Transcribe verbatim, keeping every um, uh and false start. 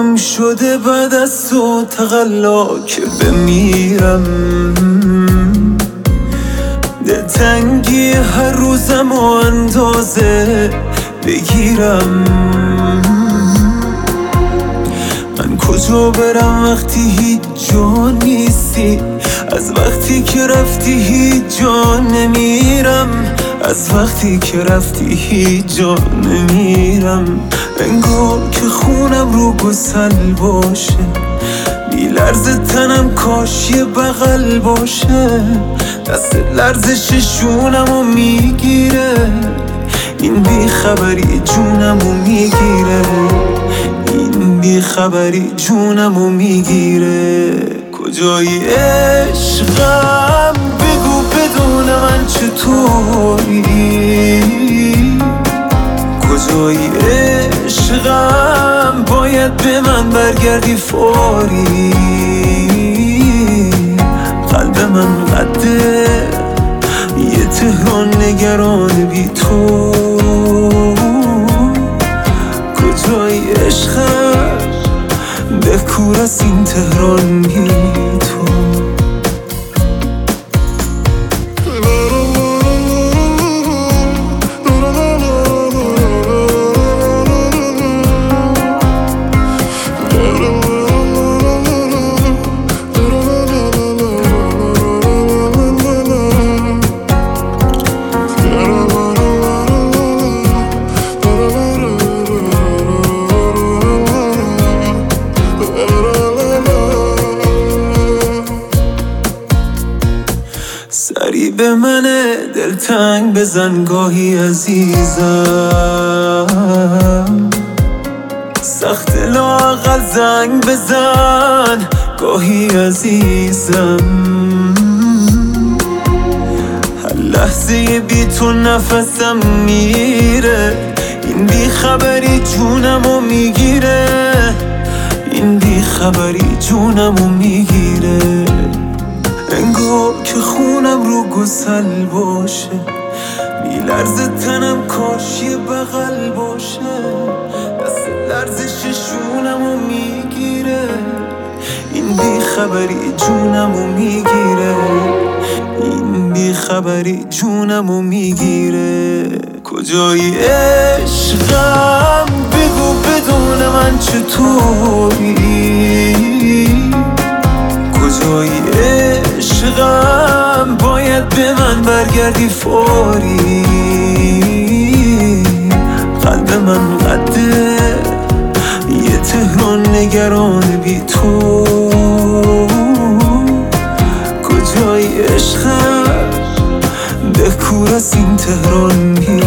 گم شده بعد از تو تقلا که بمیرم. دلتنگی هر روزم و اندازه بگیرم. من کجا برم وقتی هیچ جا نیستی؟ از وقتی که رفتی هیچ جا نمیرم. از وقتی که رفتی هیچ جا نمیرم. انگار که خونم رو گسل باشه، بی لرز تنم کاش یه بغل باشه. دست لرزششونمو میگیره، این بی خبری جونمو میگیره. این بی خبری جونمو میگیره. کجایی عشقم؟ بگو بدون من چطوری؟ کجایی عشقم؟ باید به من برگردی فوری. قلب من قده یه تهران نگران بی تو. کجایی عشقم؟ بکور از این تهران بی تو. سری به من دلتنگ بزن گاهی عزیزم. سخت لااقل زنگ بزن گاهی عزیزم. هر لحظه بی تو نفسم میره. این بی خبری جونمو میگیره. این بی خبری جونمو میگیره. انگار که خونم رو گسل باشه، بی لرز تنم کاش یه بغل باشه. دست لرزششونمو میگیره. این بی خبری جونمو میگیره. این بی خبری جونمو میگیره. کجایی عشقم؟ بگو بدون من چطوری؟ کجایی عشقم؟ باید به من برگردی فوری. قلب من قده یه تهران نگران بی تو. کجایی عشقم؟ بکور از این تهران بی